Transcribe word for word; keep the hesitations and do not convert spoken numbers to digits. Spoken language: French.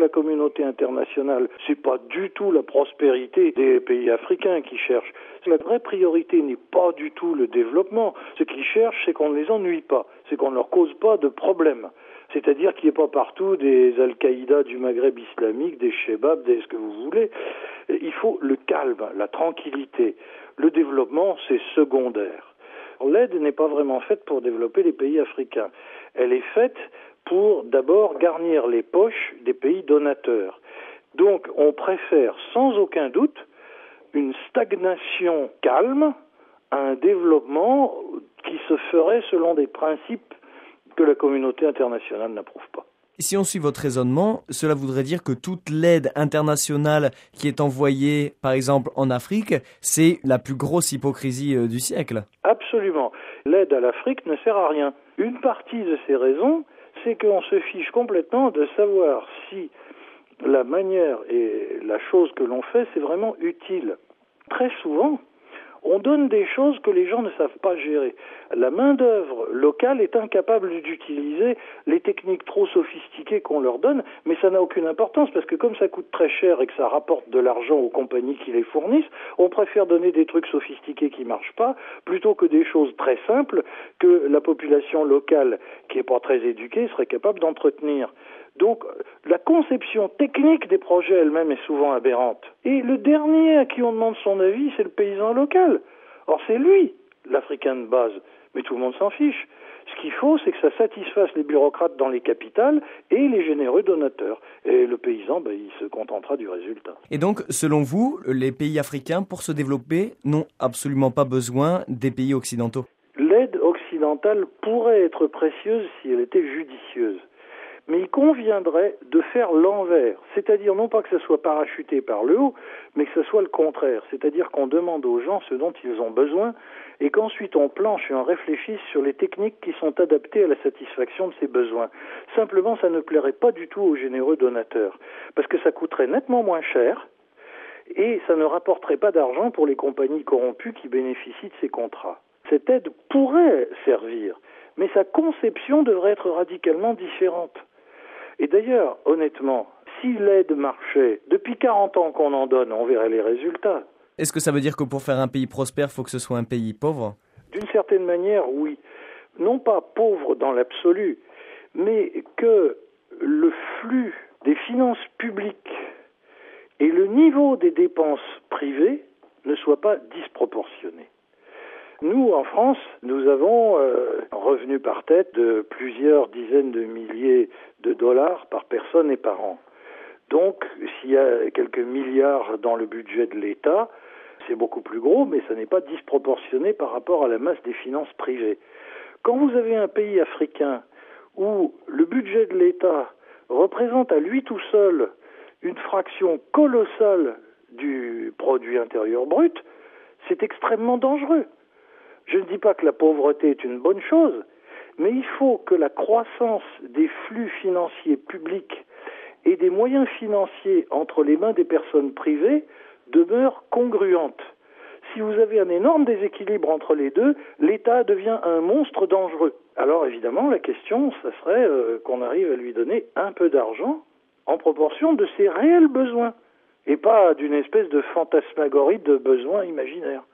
la communauté internationale, c'est pas du tout la prospérité des pays africains qui cherchent. La vraie priorité n'est pas du tout le développement. Ce qu'ils cherchent, c'est qu'on ne les ennuie pas, c'est qu'on ne leur cause pas de problèmes. C'est-à-dire qu'il n'y ait pas partout des Al-Qaïda du Maghreb islamique, des Chebab, des ce que vous voulez. Il faut le calme, la tranquillité. Le développement, c'est secondaire. L'aide n'est pas vraiment faite pour développer les pays africains. Elle est faite pour d'abord garnir les poches des pays donateurs. Donc on préfère sans aucun doute une stagnation calme à un développement qui se ferait selon des principes que la communauté internationale n'approuve pas. Si on suit votre raisonnement, cela voudrait dire que toute l'aide internationale qui est envoyée, par exemple en Afrique, c'est la plus grosse hypocrisie du siècle. Absolument. L'aide à l'Afrique ne sert à rien. Une partie de ces raisons, c'est qu'on se fiche complètement de savoir si la manière et la chose que l'on fait, c'est vraiment utile. Très souvent, on donne des choses que les gens ne savent pas gérer. La main-d'œuvre locale est incapable d'utiliser les techniques trop sophistiquées qu'on leur donne, mais ça n'a aucune importance parce que comme ça coûte très cher et que ça rapporte de l'argent aux compagnies qui les fournissent, on préfère donner des trucs sophistiqués qui marchent pas plutôt que des choses très simples que la population locale, qui est pas très éduquée, serait capable d'entretenir. Donc, la conception technique des projets elle-même est souvent aberrante. Et le dernier à qui on demande son avis, c'est le paysan local. Or, c'est lui, l'Africain de base. Mais tout le monde s'en fiche. Ce qu'il faut, c'est que ça satisfasse les bureaucrates dans les capitales et les généreux donateurs. Et le paysan, ben, il se contentera du résultat. Et donc, selon vous, les pays africains, pour se développer, n'ont absolument pas besoin des pays occidentaux? L'aide occidentale pourrait être précieuse si elle était judicieuse. Mais il conviendrait de faire l'envers, c'est-à-dire non pas que ce soit parachuté par le haut, mais que ce soit le contraire, c'est-à-dire qu'on demande aux gens ce dont ils ont besoin et qu'ensuite on planche et on réfléchisse sur les techniques qui sont adaptées à la satisfaction de ces besoins. Simplement, ça ne plairait pas du tout aux généreux donateurs, parce que ça coûterait nettement moins cher et ça ne rapporterait pas d'argent pour les compagnies corrompues qui bénéficient de ces contrats. Cette aide pourrait servir, mais sa conception devrait être radicalement différente. Et d'ailleurs, honnêtement, si l'aide marchait, depuis quarante ans qu'on en donne, on verrait les résultats. Est-ce que ça veut dire que pour faire un pays prospère, il faut que ce soit un pays pauvre? D'une certaine manière, oui. Non pas pauvre dans l'absolu, mais que le flux des finances publiques et le niveau des dépenses privées ne soient pas disproportionnés. Nous, en France, nous avons euh, un revenu par tête de plusieurs dizaines de milliers de dollars par personne et par an. Donc, s'il y a quelques milliards dans le budget de l'État, c'est beaucoup plus gros, mais ça n'est pas disproportionné par rapport à la masse des finances privées. Quand vous avez un pays africain où le budget de l'État représente à lui tout seul une fraction colossale du produit intérieur brut, c'est extrêmement dangereux. Je ne dis pas que la pauvreté est une bonne chose, mais il faut que la croissance des flux financiers publics et des moyens financiers entre les mains des personnes privées demeure congruente. Si vous avez un énorme déséquilibre entre les deux, l'État devient un monstre dangereux. Alors évidemment, la question, ça serait euh, qu'on arrive à lui donner un peu d'argent en proportion de ses réels besoins, et pas d'une espèce de fantasmagorie de besoins imaginaires.